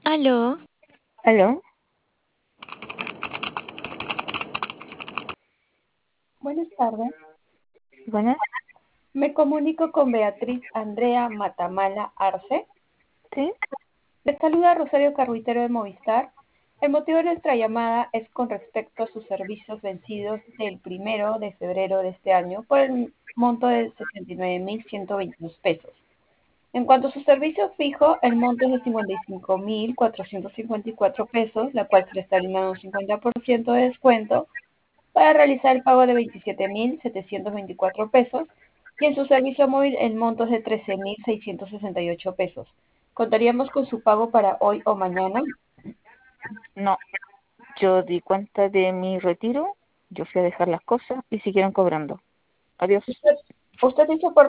Aló, ¿Aló? Buenas tardes. ¿Buenas? Me comunico con Beatriz Andrea Matamala Arce. ¿Sí? Les saluda Rosario Carruitero de Movistar. El motivo de nuestra llamada es con respecto a sus servicios vencidos del 1 de febrero de este año por el monto de 69.122 pesos. En cuanto a su servicio fijo, el monto es de 55.454 pesos, la cual se le está brindando un 50% de descuento para realizar el pago de 27.724 pesos y en su servicio móvil el monto es de 13.668 pesos. ¿Contaríamos con su pago para hoy o mañana? No, yo di cuenta de mi retiro, yo fui a dejar las cosas y siguieron cobrando. Adiós. ¿Usted, usted hizo por